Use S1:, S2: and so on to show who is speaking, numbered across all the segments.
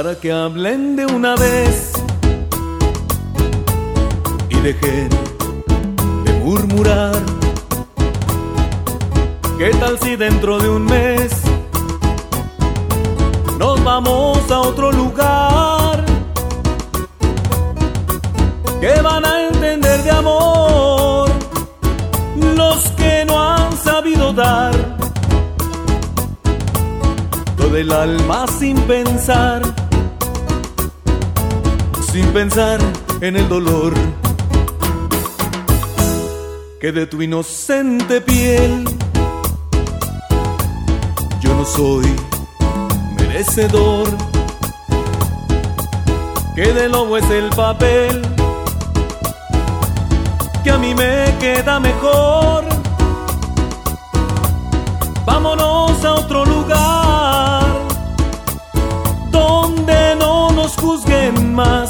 S1: para que hablen de una vez y dejen de murmurar. ¿Qué tal si dentro de un mes nos vamos a otro lugar? ¿Qué van a entender de amor los que no han sabido dar todo el alma sin pensar en el dolor que de tu inocente piel yo no soy merecedor? Que de lobo es el papel que a mí me queda mejor. Vámonos a otro lugar donde no nos juzguen más.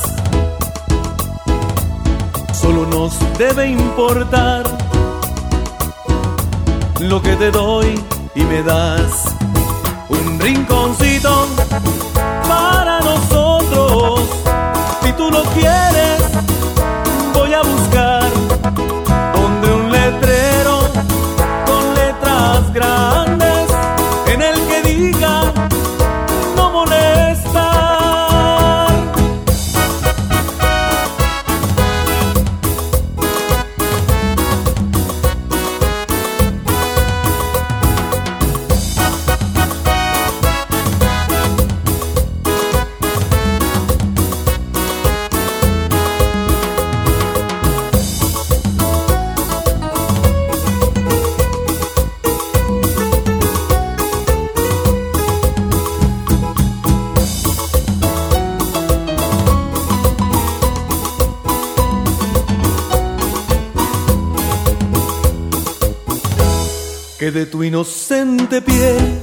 S1: Solo nos debe importar lo que te doy y me das. Un rinconcito para nosotros. Si tú lo quieres, voy a buscar donde un letrero con letras grandes en el que diga no molestar. Que de tu inocente piel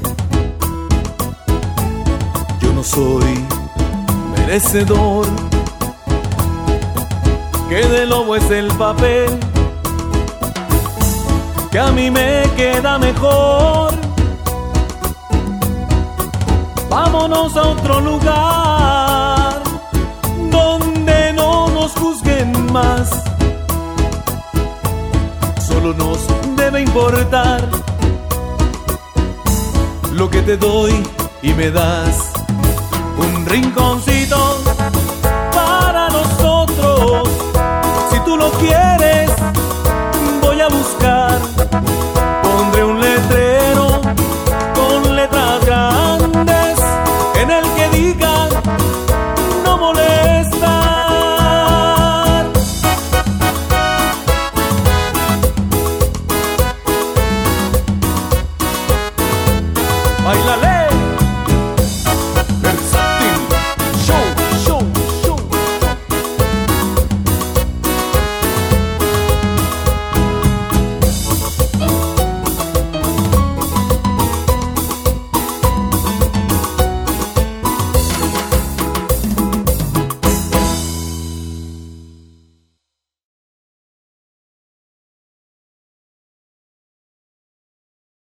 S1: yo no soy merecedor. Que de lobo es el papel que a mí me queda mejor. Vámonos a otro lugar donde no nos juzguen más. Solo nos debe importar lo que te doy y me das. Un rinconcito para nosotros. Si tú lo quieres, voy a buscar. Pondré un letrero con letras grandes en el que diga no molestar. ¡Báilale!